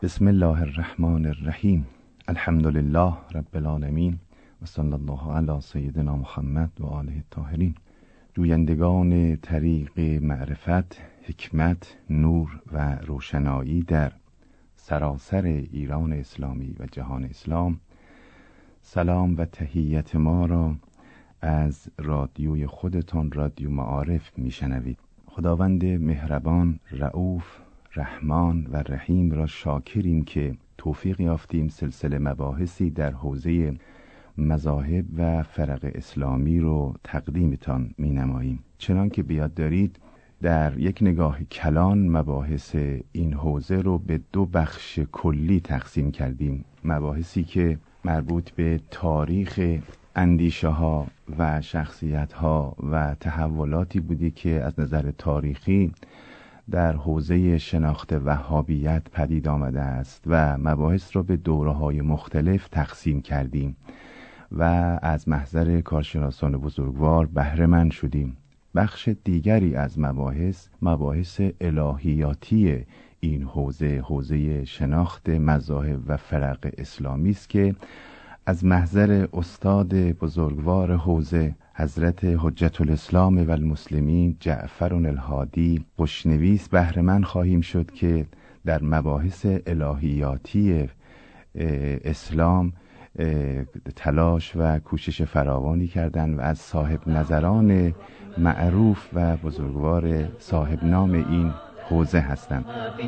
بسم الله الرحمن الرحیم. الحمد لله رب العالمین و صلی الله علی سیدنا محمد و آله الطاهرین. جویندگان طریق معرفت، حکمت، نور و روشنایی در سراسر ایران اسلامی و جهان اسلام، سلام و تحیت ما را از رادیوی خودتان رادیو معارف میشنوید. خداوند مهربان، رؤوف، رحمان و رحیم را شاکریم که توفیق یافتیم سلسله مباحثی در حوزه مذاهب و فرق اسلامی رو تقدیمتان می نماییم. چنان که بیاد دارید در یک نگاه کلان مباحث این حوزه رو به دو بخش کلی تقسیم کردیم. مباحثی که مربوط به تاریخ اندیشه ها و شخصیت ها و تحولاتی بودی که از نظر تاریخی در حوزه شناخت وهابیت پدید آمده است و مباحث را به دوره‌های مختلف تقسیم کردیم و از محضر کارشناسان بزرگوار بهره مند شدیم. بخش دیگری از مباحث الهیاتی این حوزه شناخت مذاهب و فرق اسلامی است که از محضر استاد بزرگوار حوزه حضرت حجت الاسلام و المسلمین جعفر الهادی خوشنویس بهره مند خواهیم شد که در مباحث الهیاتی اسلام تلاش و کوشش فراوانی کردند و از صاحب نظران معروف و بزرگوار صاحب نام این حوزه هستند.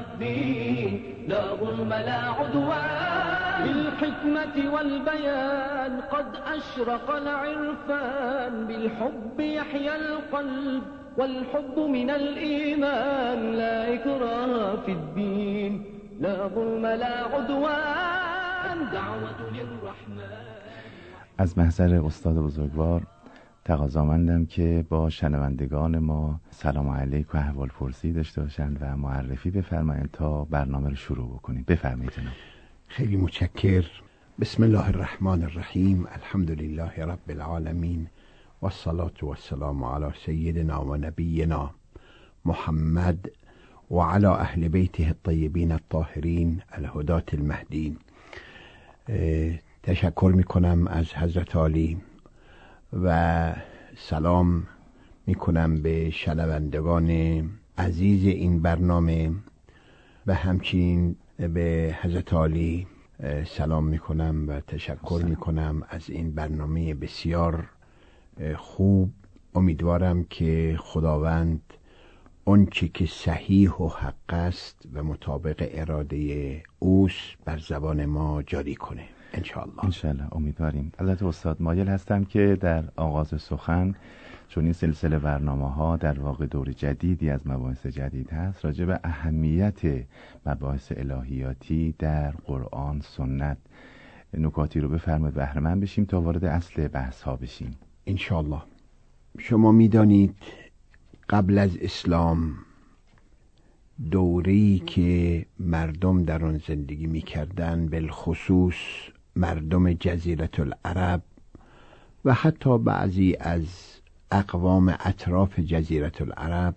بالحكمة والبيان قد أشرق العرفان بالحب يحيى القلب والحب من الإيمان لا إكراه في الدين لا ظلم لا عدوان دعوة للرحمن. از محضر استاد بزرگوار تقاضامندم که با شنوندگان ما سلام علیک و احوال پرسی داشته باشند و معرفی بفرمایند تا برنامه رو شروع بکنیم. بفرمایید جناب. خیلی متشکر. بسم الله الرحمن الرحیم. الحمد لله رب العالمین و الصلاة و السلام علی سیدنا و نبینا محمد و علی اهل بیته الطیبین الطاهرین الهداة المهدین. تشکر میکنم از حضرت عالی و سلام میکنم به شنوندگان عزیز این برنامه و همچنین به حضرت عالی سلام میکنم و تشکر میکنم از این برنامه بسیار خوب. امیدوارم که خداوند اون چی که صحیح و حق است و مطابق اراده اوست بر زبان ما جاری کنه انشاءالله. امیدواریم. حضرت استاد، مایل هستم که در آغاز سخن، چون این سلسله برنامه‌ها در واقع دور جدیدی از مباحث جدید هست، راجع به اهمیت مباحث الهیاتی در قرآن سنت نکاتی رو بفرمایید بهره مند بشیم تا وارد اصل بحث ها بشیم انشاءالله. شما میدانید قبل از اسلام دوره‌ای که مردم در آن زندگی می‌کردند، بالخصوص مردم جزیره العرب و حتی بعضی از اقوام اطراف جزیره العرب،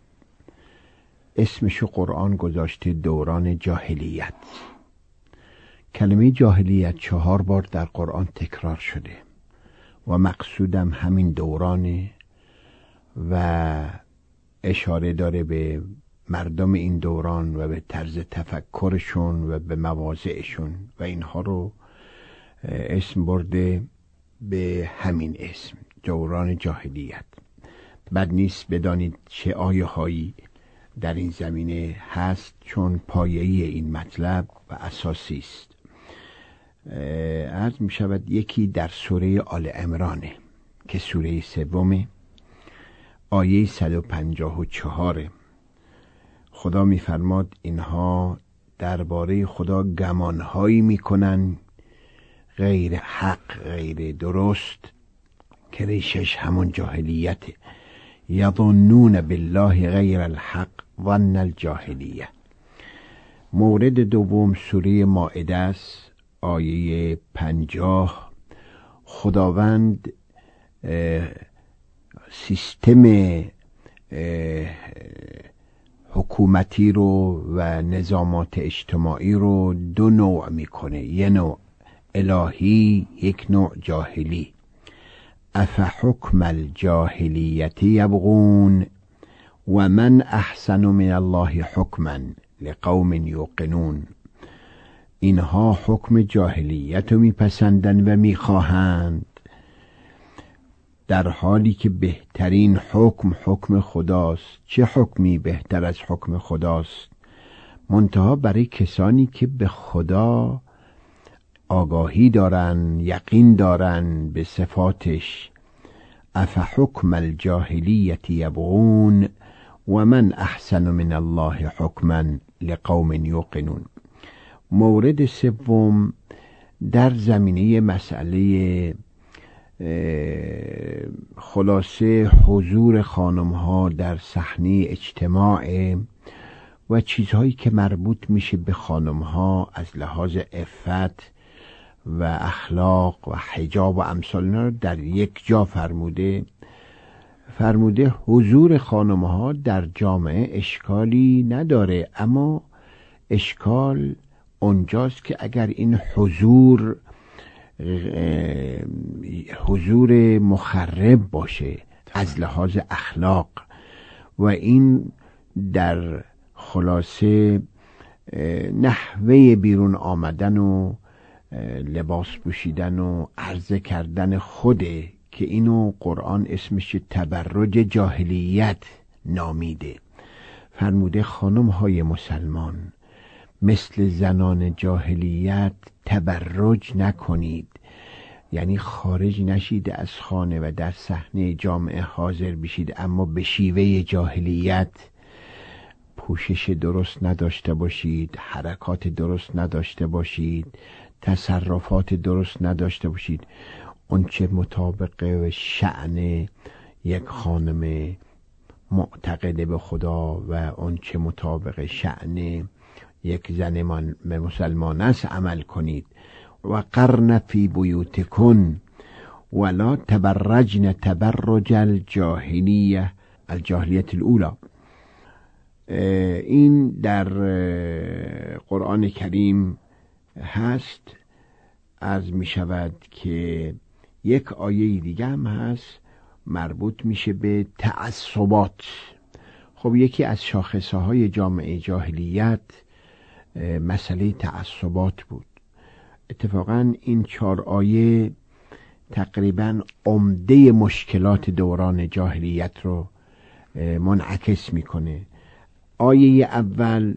اسمشو قرآن گذاشته دوران جاهلیت. کلمه جاهلیت 4 بار در قرآن تکرار شده و مقصودم همین دورانه و اشاره داره به مردم این دوران و به طرز تفکرشون و به مواضعشون و اینها رو اسم برده به همین اسم، دوران جاهلیت. بد نیست بدانید چه آیه هایی در این زمینه هست، چون پایه‌ای این مطلب و اساسی است. عرض می شود یکی در سوره آل عمرانه که سوره 3 آیه 154. خدا می فرماد اینها درباره خدا گمانهایی می کنن غیر حق، غیر درست، که ریشش همون جاهلیته. یظنون بالله غیر الحق ظن الجاهلیه. مورد دوم سوره مائده است، آیه 50. خداوند سیستم حکومتی رو و نظامات اجتماعی رو دو نوع میکنه، یه نوع الهی، یک نوع جاهلی. افحکم الجاهلیت یبغون و من احسن من الله حکما لقوم یوقنون. اینها حکم جاهلیت رو میپسندند و میخواهند، در حالی که بهترین حکم خداست. چه حکمی بهتر از حکم خداست؟ منتها برای کسانی که به خدا آگاهی دارن، یقین دارن به صفاتش. افحکم الجاهلیت یبغون و من احسن من الله حکما لقوم یوقنون. مورد سوم در زمینه مسئله خلاصه حضور خانم ها در صحنه اجتماع و چیزهایی که مربوط میشه به خانم ها از لحاظ عفت و اخلاق و حجاب و امثال اینا رو در یک جا فرموده حضور خانم ها در جامعه اشکالی نداره، اما اشکال اونجاست که اگر این حضور مخرب باشه از لحاظ اخلاق و این در خلاصه نحوه بیرون آمدن و لباس پوشیدن و عرضه کردن خوده که اینو قرآن اسمش تبرج جاهلیت نامیده. فرموده خانم های مسلمان مثل زنان جاهلیت تبرج نکنید، یعنی خارج نشید از خانه و در صحنه جامعه حاضر بشید اما به شیوه جاهلیت پوشش درست نداشته باشید، حرکات درست نداشته باشید، تصرفات درست نداشته باشید. اون چه مطابق شأن یک خانم معتقده به خدا و اون چه مطابق شأن یک زن مسلمان است عمل کنید. و قرن فی بیوتکن ولا تبرجن تبرج الجاهلیت الاولی. این در قرآن کریم هست. عرض می شود که یک آیه دیگه هم هست مربوط میشه به تعصبات. خب یکی از شاخصه های جامعه جاهلیت مسئله تعصبات بود. اتفاقا این 4 آیه تقریبا عمده مشکلات دوران جاهلیت رو منعکس میکنه. آیه اول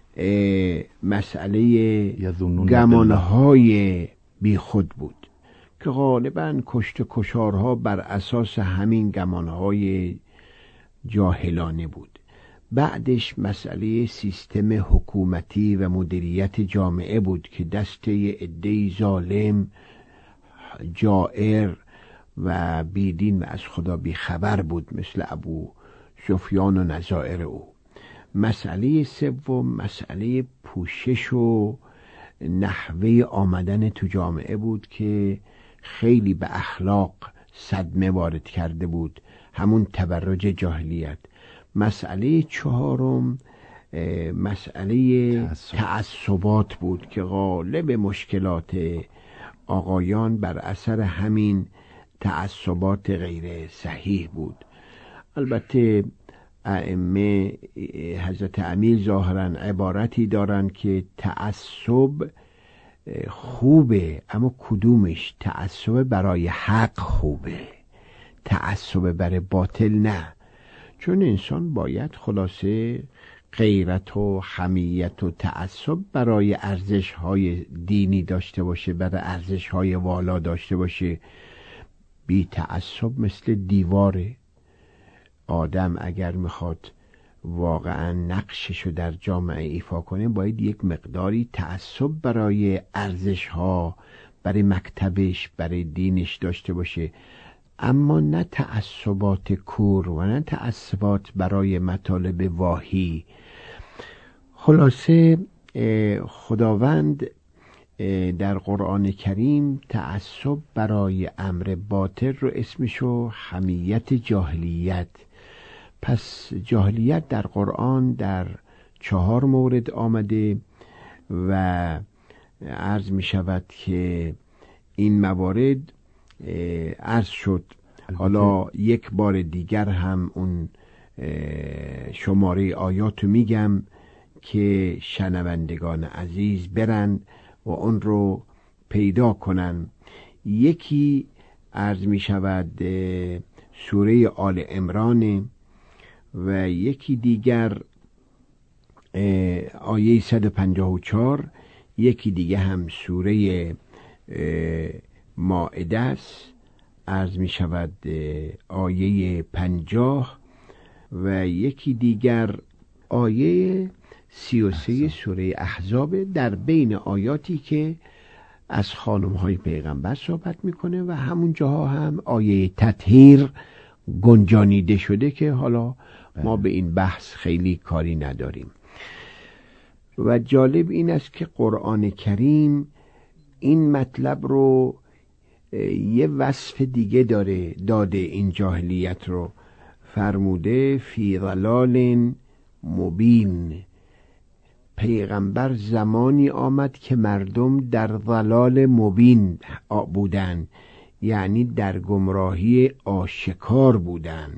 مسئله گمانهای بیخود بود که غالبا کشت کشارها بر اساس همین گمانهای جاهلانه بود. بعدش مسئله سیستم حکومتی و مدیریت جامعه بود که دست عده‌ای ظالم، جائر و بیدین و از خدا بیخبر بود مثل ابو سفیان و نظائر او. مسئله سوم مسئله پوشش و نحوه آمدن تو جامعه بود که خیلی به اخلاق صدمه وارد کرده بود، همون تبرج جاهلیت. مسئله چهارم مسئله تعصبات بود که غالب مشکلات آقایان بر اثر همین تعصبات غیر صحیح بود. البته ائمه حضرت امیر ظاهرا عبارتی دارن که تعصب خوبه، اما کدومش؟ تعصب برای حق خوبه، تعصب برای باطل نه. چون انسان باید خلاصه غیرت و حمیت و تعصب برای ارزش‌های دینی داشته باشه، برای ارزش‌های والا داشته باشه. بی تعصب مثل دیواره. آدم اگر میخواد واقعا نقششو در جامعه ایفا کنه باید یک مقداری تعصب برای ارزش‌ها، برای مکتبش، برای دینش داشته باشه، اما نه تعصبات کور و نه تعصبات برای مطالب واهی. خلاصه خداوند در قرآن کریم تعصب برای امر باطل رو اسمشو حمیت جاهلیت پس جاهلیت در قرآن در 4 مورد آمده و عرض می شود که این موارد عرض شد. حالا یک بار دیگر هم اون شماره آیاتو میگم که شنوندگان عزیز برند و اون رو پیدا کنن. یکی عرض می شود سوره آل عمران و یکی دیگر آیه 154، یکی دیگه هم سوره مائده است، عرض می شود آیه 50 و یکی دیگر آیه 33 سوره احزاب، در بین آیاتی که از خانم‌های پیغمبر صحبت میکنه و همون جاها هم آیه تطهیر گنجانیده شده که حالا ما به این بحث خیلی کاری نداریم. و جالب این است که قرآن کریم این مطلب رو یه وصف دیگه داده این جاهلیت رو، فرموده فی ضلال مبین. پیغمبر زمانی آمد که مردم در ضلال مبین بودن، یعنی در گمراهی آشکار بودن.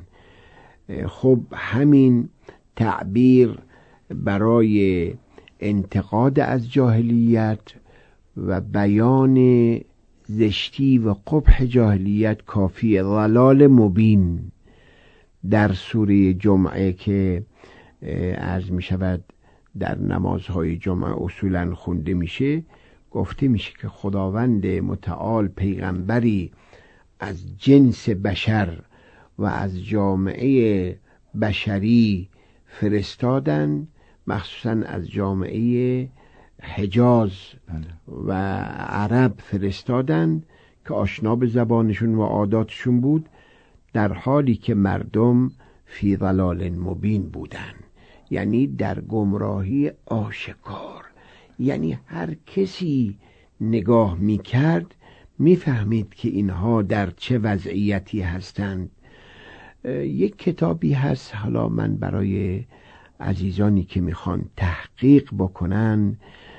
خب همین تعبیر برای انتقاد از جاهلیت و بیان زشتی و قبح جاهلیت کافی. ضلال مبین در سوره جمعه که عرض می شود در نمازهای جمعه اصولا خونده میشه، گفته میشه که خداوند متعال پیغمبری از جنس بشر و از جامعه بشری فرستادن، مخصوصا از جامعه حجاز و عرب فرستادن که آشنا به زبانشون و عاداتشون بود، در حالی که مردم فی ضلال مبین بودن، یعنی در گمراهی آشکار. یعنی هر کسی نگاه میکرد میفهمید که اینها در چه وضعیتی هستند. یک کتابی هست، حالا من برای عزیزانی که میخوان تحقیق بکنن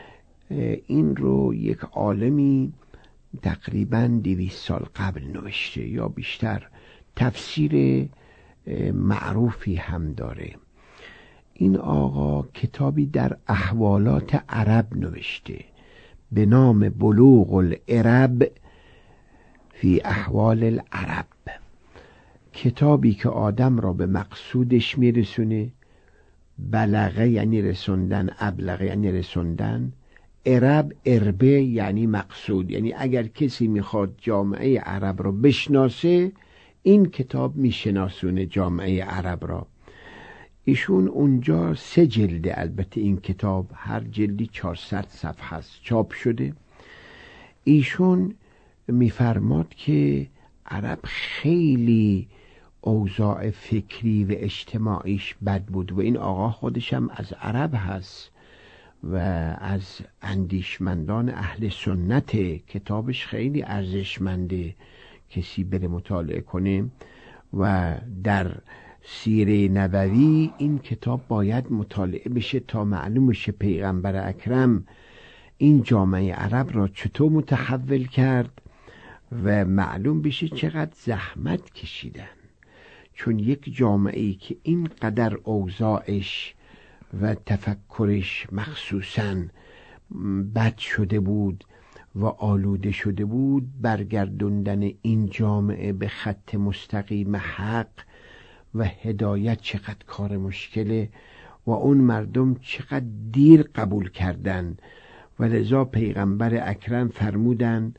این رو یک عالمی تقریباً 200 سال قبل نوشته یا بیشتر، تفسیر معروفی هم داره. این آقا کتابی در احوالات عرب نوشته به نام بلوغ العرب فی احوال العرب، کتابی که آدم را به مقصودش میرسونه. بلغه یعنی رسوندن، ابلغه یعنی رسوندن، عرب اربه یعنی مقصود. یعنی اگر کسی میخواد جامعه عرب را بشناسه، این کتاب میشناسونه جامعه عرب را. ایشون اونجا 3 جلده، البته این کتاب هر جلدی 400 صفحه است، چاپ شده. ایشون میفرماد که عرب خیلی اوضاع فکری و اجتماعیش بد بود و این آقا خودش هم از عرب هست و از اندیشمندان اهل سنت. کتابش خیلی ارزشمنده، کسی بره مطالعه کنه. و در سیره نبوی این کتاب باید مطالعه بشه تا معلوم بشه پیغمبر اکرم این جامعه عرب را چطور متحول کرد و معلوم بشه چقدر زحمت کشیدن. چون یک جامعه‌ای که اینقدر اوضاعش و تفکرش مخصوصاً بد شده بود و آلوده شده بود، برگردوندن این جامعه به خط مستقیم حق و هدایت چقدر کار مشکله و اون مردم چقدر دیر قبول کردن. و لذا پیغمبر اکرم فرمودن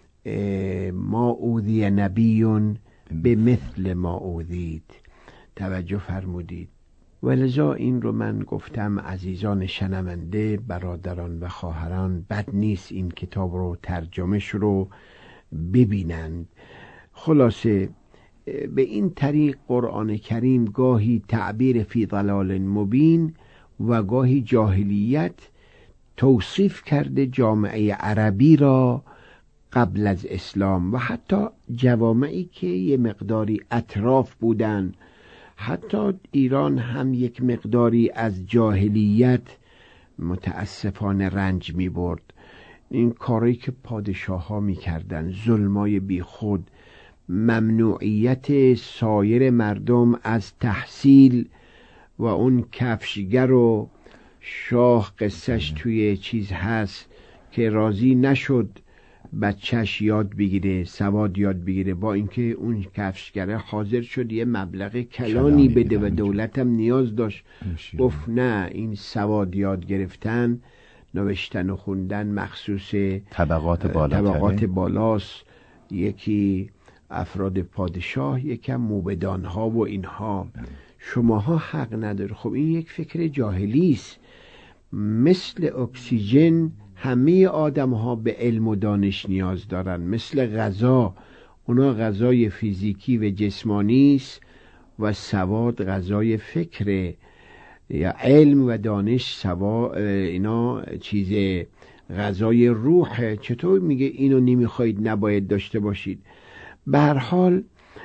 ما اوذی نبیون به مثل ما اوذید. توجه فرمودید. و لذا این رو من گفتم عزیزان شنونده، برادران و خواهران، بد نیست این کتاب رو، ترجمهش رو ببینند. خلاصه به این طریق قرآن کریم گاهی تعبیر فی ضلال مبین و گاهی جاهلیت توصیف کرده جامعه عربی را قبل از اسلام و حتی جوامعی که یه مقداری اطراف بودن، حتی ایران هم یک مقداری از جاهلیت متاسفانه رنج می برد. این کاری که پادشاه ها می کردن، ظلمای بی خود، ممنوعیت سایر مردم از تحصیل و اون کفشگر و شاه قصهش توی چیز هست که راضی نشد بچهش یاد بگیره، سواد یاد بگیره، با اینکه اون کفشگره حاضر شد یه مبلغ کلانی بده و دولتم نیاز داشت، گفت نه، این سواد یاد گرفتن، نوشتن و خوندن مخصوص طبقات بالاست، یکی افراد پادشاه، یکم موبدان ها و اینها، شماها حق نداره. خب این یک فکر جاهلی است. مثل اکسیژن همه آدم ها به علم و دانش نیاز دارن، مثل غذا، اونا غذای فیزیکی و جسمانی است و سواد غذای فکره، یا علم و دانش اینا چیز غذای روحه. چطور میگه اینو نمیخواید نباید داشته باشید؟ به هر حال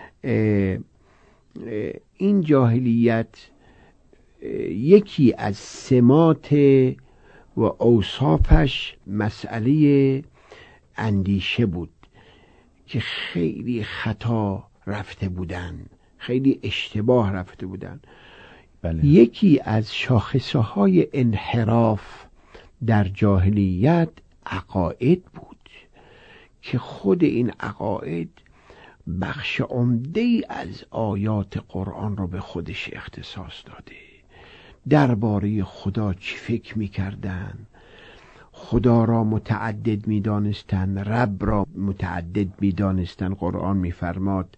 این جاهلیت یکی از سمات و اوصافش مسئله اندیشه بود که خیلی خطا رفته بودن، خیلی اشتباه رفته بودن. بله. یکی از شاخصه های انحراف در جاهلیت عقاید بود که خود این عقاید بخش عمده‌ای از آیات قرآن رو به خودش اختصاص داده. درباره خدا چی فکر می‌کردن؟ خدا را متعدد می‌دانستن، رب را متعدد می‌دانستن. قرآن می‌فرماد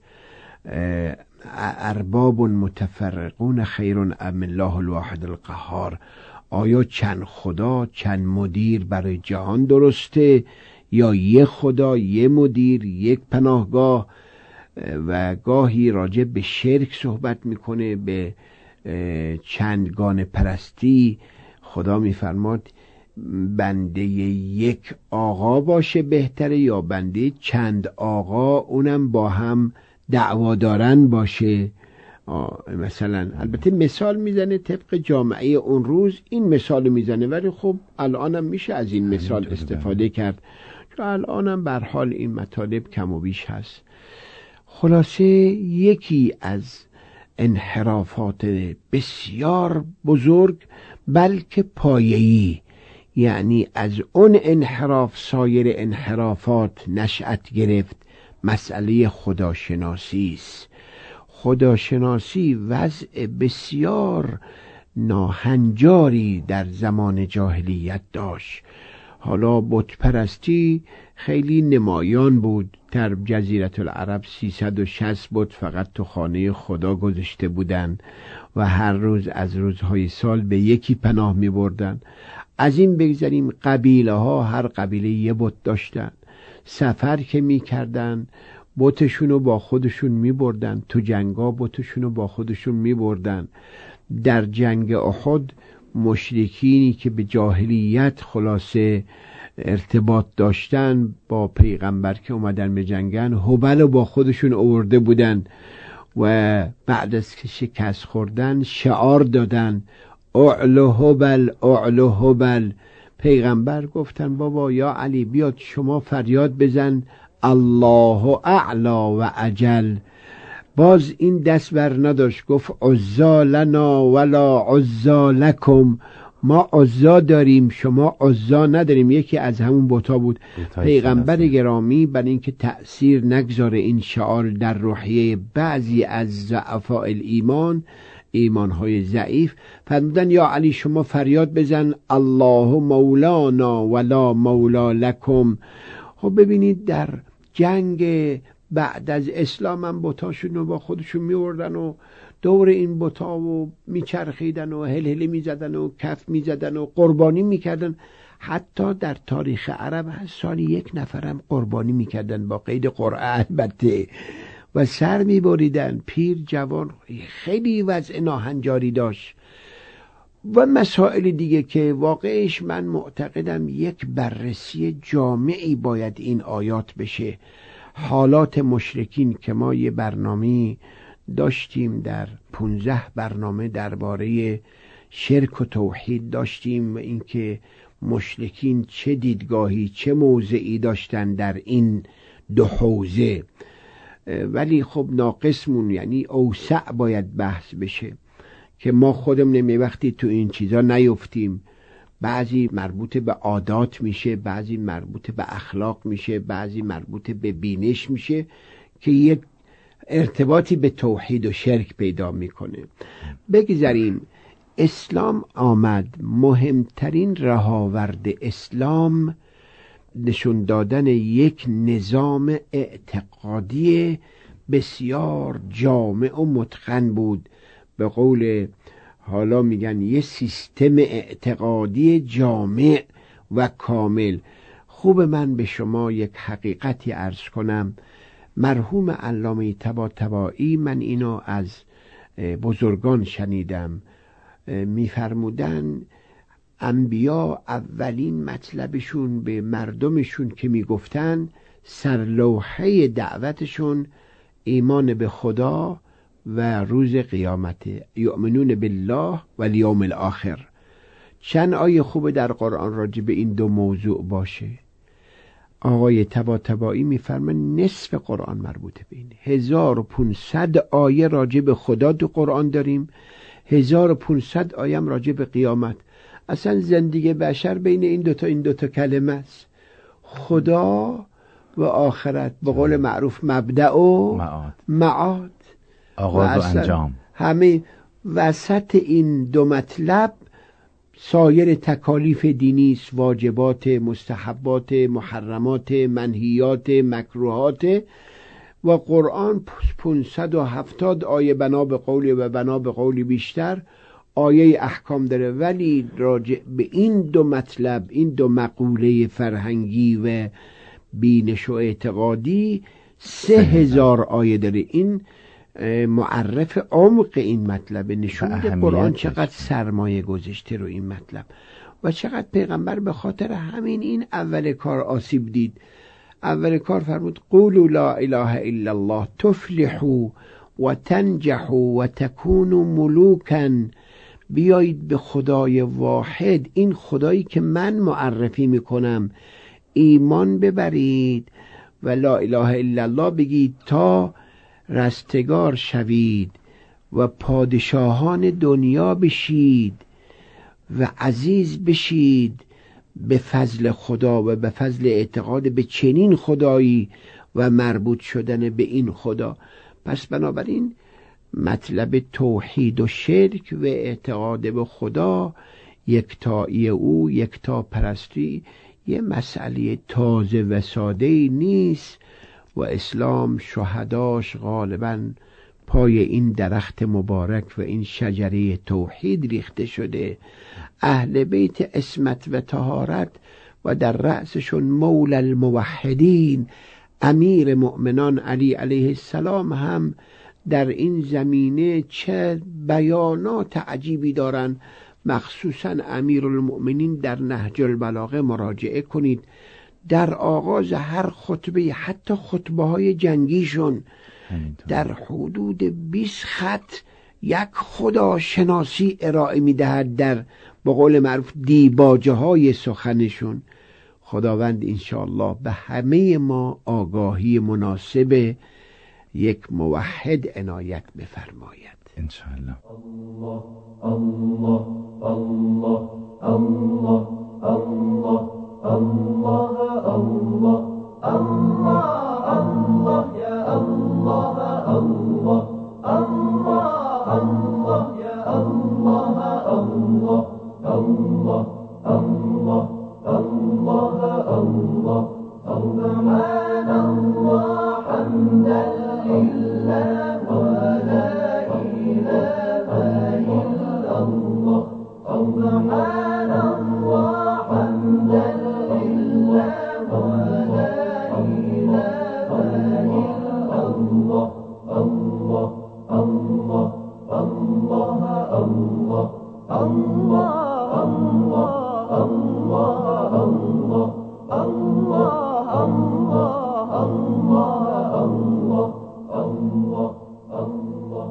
ارباب متفرقون خیر ام الله الواحد القهار. آیا چند خدا، چند مدیر برای جهان درسته، یا یک خدا، یک مدیر، یک پناهگاه؟ و گاهی راجع به شرک صحبت میکنه، به چندگانه پرستی. خدا میفرماد بنده یک آقا باشه بهتره یا بنده چند آقا، اونم با هم دعوادارن باشه؟ مثلا البته مثال میزنه طبق جامعه اون روز، این مثال میزنه، ولی خب الانم میشه از این مثال استفاده کرد، چون الانم به هر حال این مطالب کم و بیش هست. خلاصه یکی از انحرافات بسیار بزرگ، بلکه پایه‌ای، یعنی از اون انحراف سایر انحرافات نشأت گرفت، مسئله خداشناسی است. خداشناسی وضع بسیار ناهنجاری در زمان جاهلیت داشت. حالا بت پرستی خیلی نمایان بود. در جزیره العرب 360 بت فقط تو خانه خدا گذاشته بودن و هر روز از روزهای سال به یکی پناه می بردن. از این بگذاریم قبیله ها هر قبیله یه بت داشتن. سفر که می کردن بتشونو با خودشون می بردن، تو جنگا بتشونو با خودشون می بردن. در جنگ احد مشرکینی که به جاهلیت خلاصه ارتباط داشتن با پیغمبر که اومدن به جنگن، هبل با خودشون آورده بودن و بعد از که شکست خوردن شعار دادن اعلو هبل اعلو هبل. پیغمبر گفتن بابا یا علی بیاد شما فریاد بزن الله اعلا و اجل. باز این دست بر نداشت، گفت عزا لنا ولا عزا لکم، ما عزا داریم شما عزا نداریم. یکی از همون بتا بود. پیغمبر گرامی برای اینکه تأثیر نگذاره این شعار در روحیه بعضی از ضعفاء الایمان، ایمانهای ضعیف، فرمودن یا علی شما فریاد بزن الله مولانا ولا مولا لکم. خب ببینید در جنگ بعد از اسلام هم بتاشون رو با خودشون میوردن و دور این بتا و میچرخیدن و هلهله میزدن و کف میزدن و قربانی میکردن. حتی در تاریخ عرب هست سالی 1 نفرم قربانی میکردن با قید قرعه البته و سر میبریدن، پیر جوان. خیلی وضع ناهنجاری داشت و مسائل دیگه که واقعش من معتقدم یک بررسی جامعی باید این آیات بشه. حالات مشرکین که ما یه برنامه داشتیم، در 15 برنامه درباره شرک و توحید داشتیم و اینکه مشرکین چه دیدگاهی چه موضعی داشتن در این دو حوزه. ولی خب ناقصمون، یعنی اوسع باید بحث بشه که ما خودمون وقتی تو این چیزا نیفتیم. بعضی مربوط به عادات میشه، بعضی مربوط به اخلاق میشه، بعضی مربوط به بینش میشه که یک ارتباطی به توحید و شرک پیدا میکنه. بگذاریم اسلام آمد، مهمترین رهاورد اسلام نشون دادن یک نظام اعتقادی بسیار جامع و متقن بود. به قول حالا میگن یه سیستم اعتقادی جامع و کامل. خوب من به شما یک حقیقتی عرض کنم. مرحوم علامه طباطبایی، من اینو از بزرگان شنیدم، میفرمودن انبیا اولین مطلبشون به مردمشون که میگفتن سرلوحه دعوتشون ایمان به خدا و روز قیامت، یؤمنون بالله و الیوم الاخر. چند آیه خوبه در قرآن راجع به این دو موضوع باشه. آقای طباطبایی میفرمان نصف قرآن مربوطه به این. 1500 آیه راجع به خدا تو قرآن داریم، 1500 آیه هم راجع به قیامت. اصلا زندگی بشر بین این دوتا کلمه است، خدا و آخرت. به قول معروف مبدأ و معاد، آغاز و انجام. همه وسط این دو مطلب سایر تکالیف دینی است، واجبات، مستحبات، محرمات، منهیات، مکروهات. و قرآن 570 آیه بنا به قولی و بنا به قولی بیشتر آیه احکام داره. ولی راجع به این دو مطلب، این دو مقوله فرهنگی و بینش و اعتقادی 3000 آیه داره. این معرف عمق این مطلب، نشون میده قرآن چقدر سرمایه گذاشته رو این مطلب و چقدر پیغمبر به خاطر همین این اول کار آسیب دید. اول کار فرمود قولوا لا اله الا الله تفلحوا و تنجحوا و تکونوا ملوکا. بیایید به خدای واحد، این خدایی که من معرفی میکنم، ایمان ببرید و لا اله الا الله بگید تا رستگار شوید و پادشاهان دنیا بشید و عزیز بشید به فضل خدا و به فضل اعتقاد به چنین خدایی و مربوط شدن به این خدا. پس بنابراین مطلب توحید و شرک و اعتقاد به خدا، یکتایی او، یکتا پرستی، یه مسئله تازه و ساده‌ای نیست و اسلام شهداش غالباً پای این درخت مبارک و این شجره توحید ریخته شده. اهل بیت عصمت و طهارت و در رأسشون مولا الموحدین امیر مؤمنان علی علیه السلام هم در این زمینه چه بیانات عجیبی دارن. مخصوصا امیر المؤمنین در نهج البلاغه مراجعه کنید. در آغاز هر خطبه، حتی خطبه های جنگیشون، در حدود 20 خط یک خدا شناسی ارائه میدهد در به قول معروف دیباجه های سخنشون. خداوند انشاءالله به همه ما آگاهی مناسب یک موحد عنایت بفرماید انشاءالله. الله الله الله الله الله الله الله الله الله يا الله الله الله الله يا الله الله الله الله الله الله سبحان الله حمدا لله ولا إله إلا الله سبحان الله حمدا لله ولا إله إلا الله الله الله الله الله الله الله الله الله الله الله الله الله الله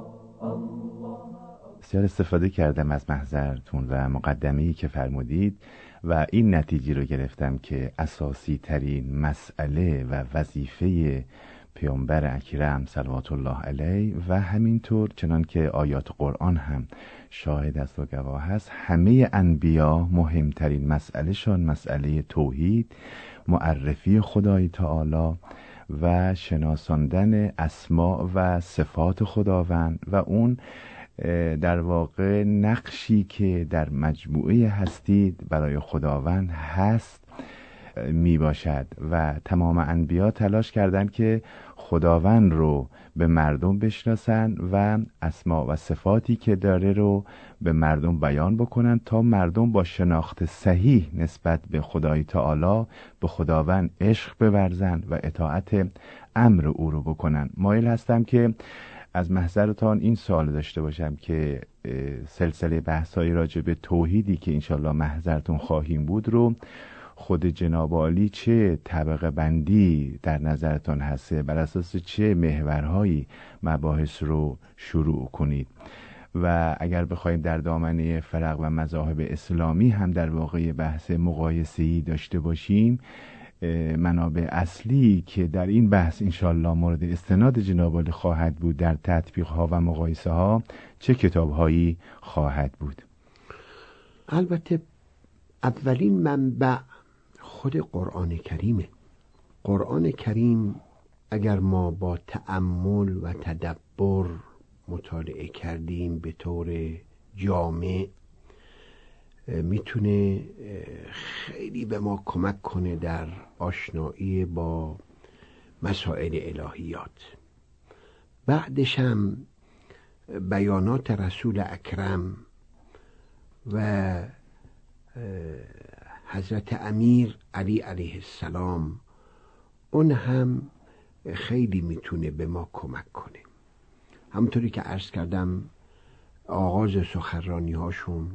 بسیار استفاده کردم از محضرتون و مقدمه‌ای که فرمودید و این نتیجه رو گرفتم که اساسی ترین مسئله و وظیفه پیامبر اکرم صلوات الله علیه و همینطور چنان که آیات قرآن هم شاهد است و گواه هست، همه انبیا مهمترین مسئله شان مسئله توحید، معرفی خدای تعالی و شناساندن اسماء و صفات خداوند و اون در واقع نقشی که در مجموعه هستی برای خداوند هست می باشد و تمام انبیا تلاش کردند که خداوند رو به مردم بشناسن و اسما و صفاتی که داره رو به مردم بیان بکنن تا مردم با شناخت صحیح نسبت به خدای تعالی به خداوند عشق بورزن و اطاعت امر او رو بکنن. مایل هستم که از محضرتان این سوال داشته باشم که سلسله بحث‌های راجع به توحیدی که انشالله محضرتون خواهیم بود رو خود جناب عالی چه طبقه بندی در نظرتان هسته، بر اساس چه محورهایی مباحث رو شروع کنید و اگر بخوایم در دامنه فرق و مذاهب اسلامی هم در واقع بحث مقایسه‌ای داشته باشیم، منابع اصلی که در این بحث انشالله مورد استناد جناب عالی خواهد بود در تطبیق ها و مقایسه ها چه کتاب هایی خواهد بود؟ البته اولین منبع خود قرآن کریمه. قرآن کریم اگر ما با تأمل و تدبر مطالعه کردیم به طور جامع میتونه خیلی به ما کمک کنه در آشنایی با مسائل الهیات. بعدش هم بیانات رسول اکرم و حضرت امیر علی علیه السلام اون هم خیلی میتونه به ما کمک کنه. همونطوری که عرض کردم آغاز سخنرانی هاشون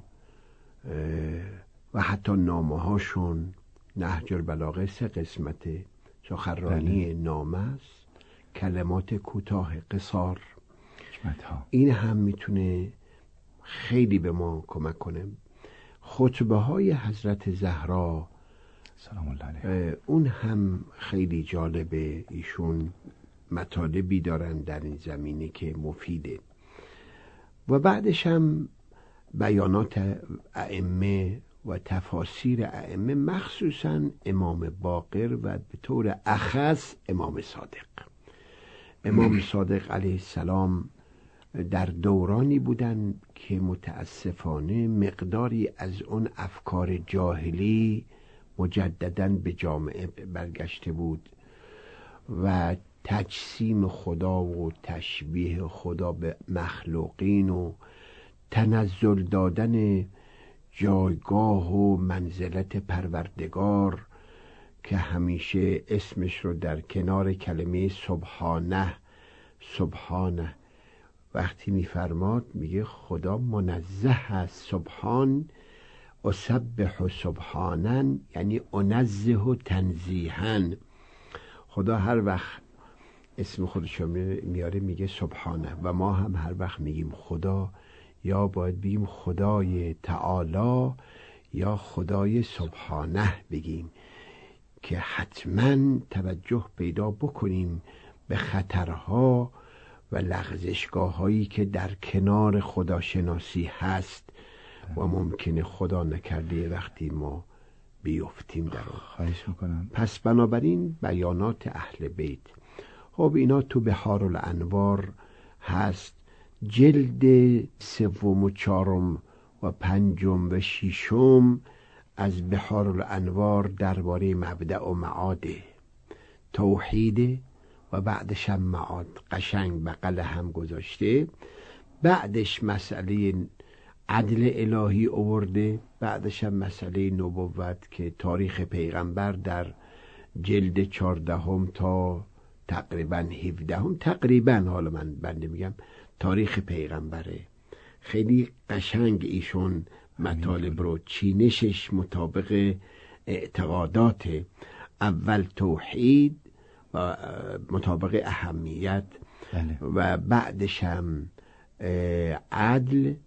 و حتی نامه هاشون، نهج البلاغه 3 قسمت سخنرانی نامه است، کلمات کوتاه قصار، این هم میتونه خیلی به ما کمک کنه. خطبه های حضرت زهرا سلام الله علیها اون هم خیلی جالبه، ایشون مطالبی دارن در این زمینه که مفیده. و بعدش هم بیانات ائمه و تفاسیر ائمه، مخصوصا امام باقر و به طور اخص امام صادق. امام صادق علیه السلام در دورانی بودن که متاسفانه مقداری از اون افکار جاهلی مجدداً به جامعه برگشته بود و تجسیم خدا و تشبیه خدا به مخلوقین و تنزل دادن جایگاه و منزلت پروردگار که همیشه اسمش رو در کنار کلمه سبحانه وقتی میفرماد میگه خدا منزه است، سبحان اسبح سبحانن یعنی انزه و تنزیهن. خدا هر وقت اسم خودشو میاره میگه سبحانه و ما هم هر وقت میگیم خدا یا باید بگیم خدای تعالی یا خدای سبحانه بگیم که حتما توجه پیدا بکنیم به خطرها و لغزشگاه هایی که در کنار خداشناسی هست و ممکنه خدا نکرده وقتی ما بیفتیم در اون. خواهش میکنم. پس بنابراین بیانات اهل بیت، خب اینا تو بحار الانوار هست، جلد 3 و 4 و 5 و 6 از بحار الانوار درباره مبدأ و معاد توحید و بعدش هم معاد قشنگ بغل هم گذاشته. بعدش مسئله عدل الهی آورده، بعدش هم مسئله نبوت که تاریخ پیغمبر در جلد 14 تا تقریبا 17 تقریبا، حالا من بنده میگم تاریخ پیغمبره. خیلی قشنگ ایشون مطالب رو چینشش مطابق اعتقادات، اول توحید و مطابق اهمیت و بعدش هم عدل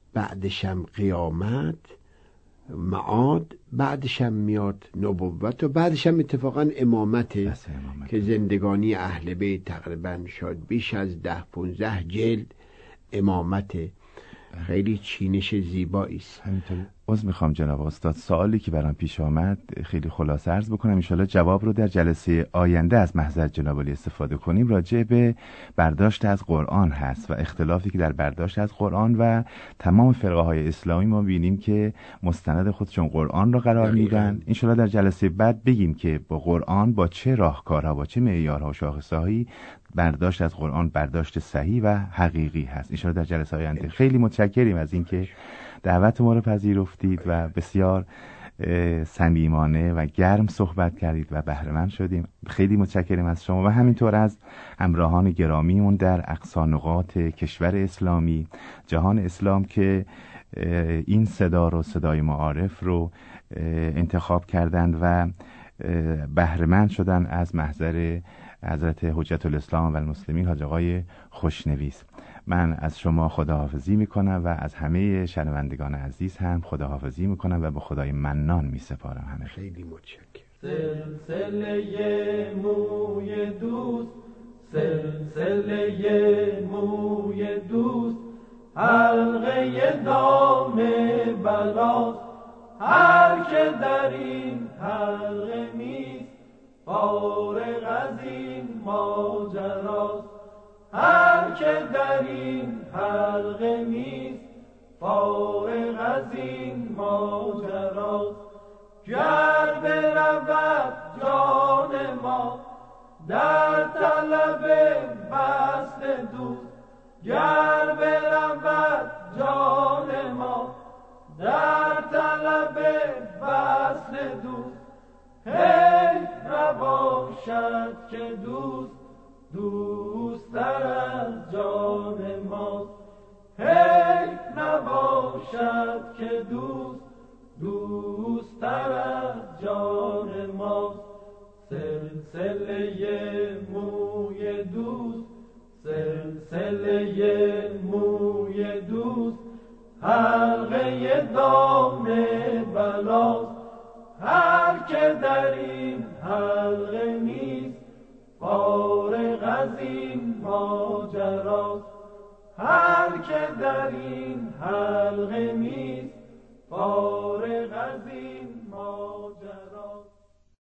بعدشم قیامت، معاد، بعدشم میاد نبوت و بعدشم اتفاقا امامت که زندگانی اهل بیت تقریبا شاید بیش از 10-15 جلد امامت. خیلی چینش زیبایی است. همینطوری. عذر میخوام جناب استاد، سوالی که برام پیش آمد خیلی خلاصه عرض بکنم، ان جواب رو در جلسه آینده از محضر جناب عالی استفاده کنیم. راجع به برداشت از قرآن هست و اختلافی که در برداشت از قرآن و تمام فرقه های اسلامی ما بینیم که مستند خودشون قرآن رو قرار میدن. ان در جلسه بعد بگیم که با قرآن با چه راهکارها، با چه معیارها و شاخصه‌هایی برداشت از قرآن برداشت صحیح و حقیقی هست. ان در جلسه آینده. خیلی متشکریم از اینکه دعوت ما رو پذیرفتید و بسیار صمیمانه و گرم صحبت کردید و بهره مند شدیم. خیلی متشکریم از شما و همینطور از همراهان گرامیمون در اقصا نقاط کشور اسلامی، جهان اسلام که این صدا رو، صدای معارف رو انتخاب کردند و بهره مند شدن از محضر حضرت حجت الاسلام و المسلمین حاج آقای خوشنویس. من از شما خداحافظی میکنم و از همه شنوندگان عزیز هم خداحافظی میکنم و به خدای منان میسپارم. همه خیلی متشکرم. سلسله موی دوست، سلسله موی دوست، حلقه دام بلاست. هر که در این حلقه نیست فارغ از این ماجراست. هر که در این حلقه نیست فارغ از این ماجراست. گر برود جان ما در طلب وصل دوست، گر برود جان ما در طلب وصل دوست، هی نباشد که دوست دوست‌تر از جان ماست. هی نباشد که دوست دوست‌تر از جان ماست. سلسله موی دوست، سلسله موی دوست، حلقه دام بلاست. هر که در این حلقه نیست فارغ از این ماجراست. هر که در این حلقه نیست فارغ